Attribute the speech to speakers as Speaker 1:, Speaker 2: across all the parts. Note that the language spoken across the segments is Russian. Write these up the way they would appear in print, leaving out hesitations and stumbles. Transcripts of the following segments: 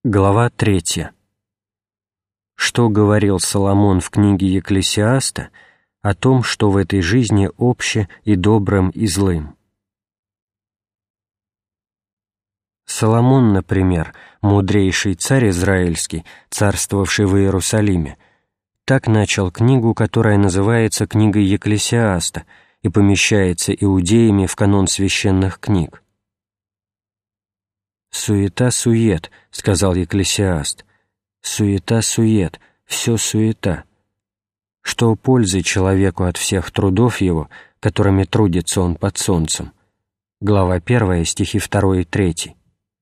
Speaker 1: Глава 3. Что говорил Соломон в книге Екклесиаста о том, что в этой жизни обще и добрым, и злым. Соломон, например, мудрейший царь израильский, царствовавший в Иерусалиме, так начал книгу, которая называется книгой Екклесиаста и помещается иудеями в канон священных книг. «Суета-сует», — сказал Екклесиаст, — «суета-сует, все суета. Что пользы человеку от всех трудов его, которыми трудится он под солнцем?» Глава 1, стихи 2 и 3.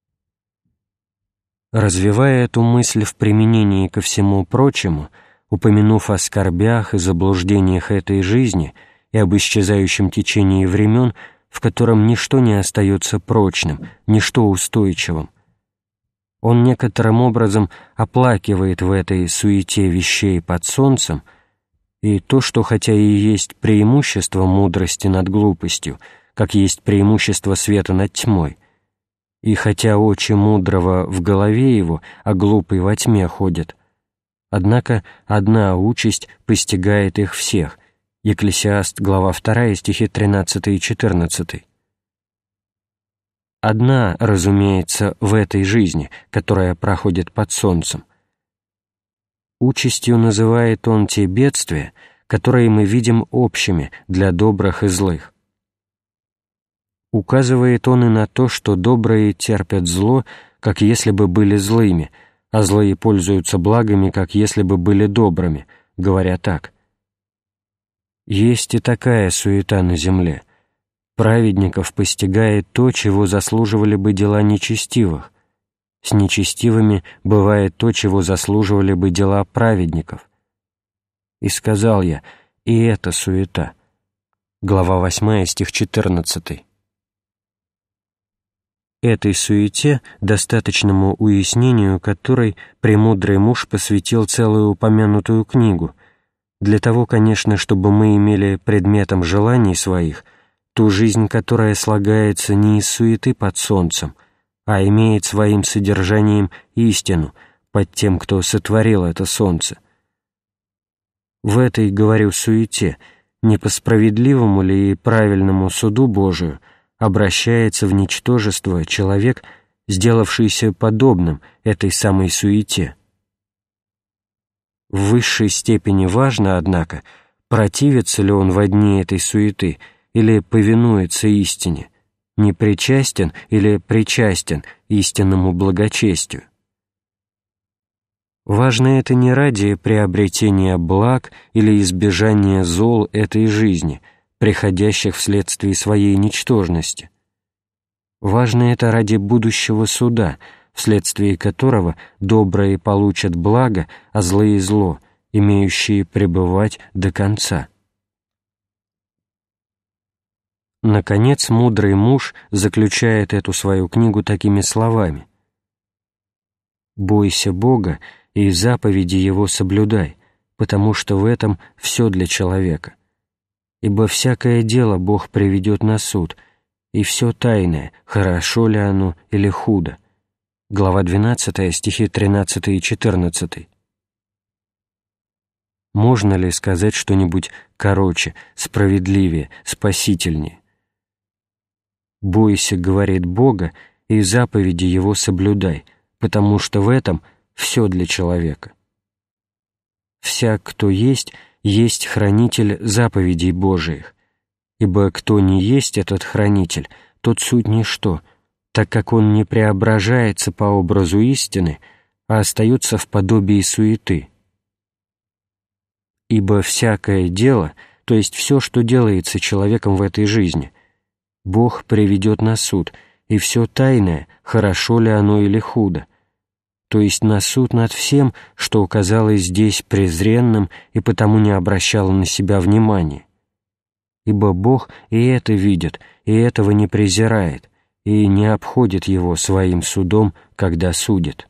Speaker 1: Развивая эту мысль в применении ко всему прочему, упомянув о скорбях и заблуждениях этой жизни и об исчезающем течении времен, в котором ничто не остается прочным, ничто устойчивым, он некоторым образом оплакивает в этой суете вещей под солнцем и то, что хотя и есть преимущество мудрости над глупостью, как есть преимущество света над тьмой, и хотя очи мудрого в голове его, а глупый во тьме ходят, однако одна участь постигает их всех. Екклесиаст, глава 2, стихи 13 и 14. Одна, разумеется, в этой жизни, которая проходит под солнцем. Участью называет он те бедствия, которые мы видим общими для добрых и злых. Указывает он и на то, что добрые терпят зло, как если бы были злыми, а злые пользуются благами, как если бы были добрыми, говоря так: «Есть и такая суета на земле. Праведников постигает то, чего заслуживали бы дела нечестивых. С нечестивыми бывает то, чего заслуживали бы дела праведников. И сказал я, и это суета». Глава 8, стих 14. Этой суете, достаточному уяснению которой премудрый муж посвятил целую упомянутую книгу, для того, конечно, чтобы мы имели предметом желаний своих ту жизнь, которая слагается не из суеты под солнцем, а имеет своим содержанием истину под тем, кто сотворил это солнце. В этой, говорю, суете, не по справедливому ли и правильному суду Божию обращается в ничтожество человек, сделавшийся подобным этой самой суете. В высшей степени важно, однако, противится ли он во дни этой суеты или повинуется истине, непричастен или причастен истинному благочестию. Важно это не ради приобретения благ или избежания зол этой жизни, приходящих вследствие своей ничтожности. Важно это ради будущего суда, вследствие которого добрые получат благо, а злые — зло, имеющие пребывать до конца. Наконец, мудрый муж заключает эту свою книгу такими словами: «Бойся Бога и заповеди Его соблюдай, потому что в этом все для человека. Ибо всякое дело Бог приведет на суд, и все тайное, хорошо ли оно или худо». Глава 12, стихи 13 и 14. Можно ли сказать что-нибудь короче, справедливее, спасительнее? «Бойся, — говорит, — Бога, и заповеди Его соблюдай, потому что в этом все для человека. Всяк, кто есть, есть хранитель заповедей Божиих, ибо кто не есть этот хранитель, тот суть ничто, так как он не преображается по образу истины, а остается в подобии суеты. Ибо всякое дело, то есть все, что делается человеком в этой жизни, Бог приведет на суд, и все тайное, хорошо ли оно или худо, то есть на суд над всем, что казалось здесь презренным и потому не обращало на себя внимания. Ибо Бог и это видит, и этого не презирает, и не обходит его своим судом, когда судит».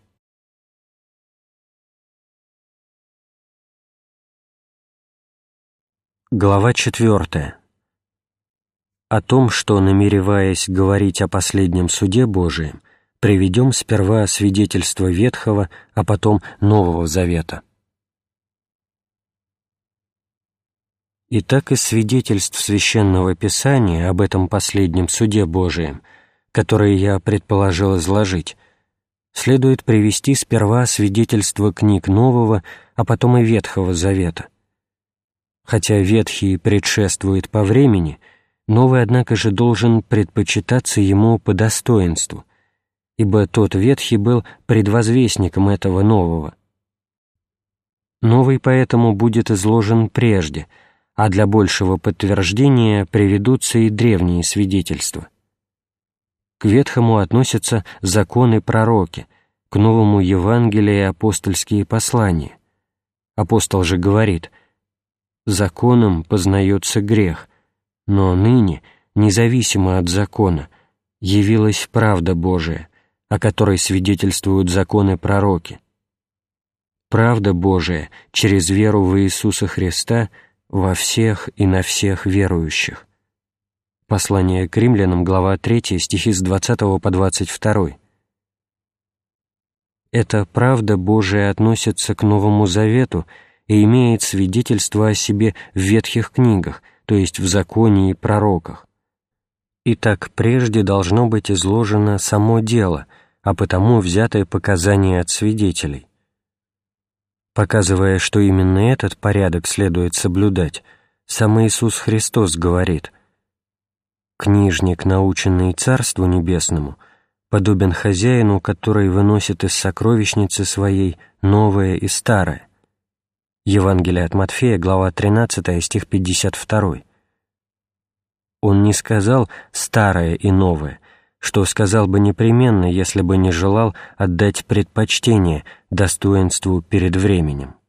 Speaker 1: Глава 4. О том, что, намереваясь говорить о последнем суде Божием, приведем сперва свидетельство Ветхого, а потом Нового Завета. Итак, из свидетельств Священного Писания об этом последнем суде Божием, которые я предположил изложить, следует привести сперва свидетельство книг Нового, а потом и Ветхого Завета. Хотя Ветхий предшествует по времени, Новый, однако же, должен предпочитаться ему по достоинству, ибо тот Ветхий был предвозвестником этого Нового. Новый поэтому будет изложен прежде, а для большего подтверждения приведутся и древние свидетельства. К Ветхому относятся законы пророки, к Новому Евангелие и апостольские послания. Апостол же говорит: «Законом познается грех, но ныне, независимо от закона, явилась правда Божия, о которой свидетельствуют законы пророки. Правда Божия через веру в Иисуса Христа во всех и на всех верующих». Послание к Римлянам, глава 3, стихи с 20 по 22. Эта правда Божия относится к Новому Завету и имеет свидетельство о себе в ветхих книгах, то есть в законе и пророках. Итак, прежде должно быть изложено само дело, а потому взятое показание от свидетелей. Показывая, что именно этот порядок следует соблюдать, сам Иисус Христос говорит: «Книжник, наученный Царству Небесному, подобен хозяину, который выносит из сокровищницы своей новое и старое». Евангелие от Матфея, глава 13, стих 52. Он не сказал «старое и новое», что сказал бы непременно, если бы не желал отдать предпочтение достоинству перед временем.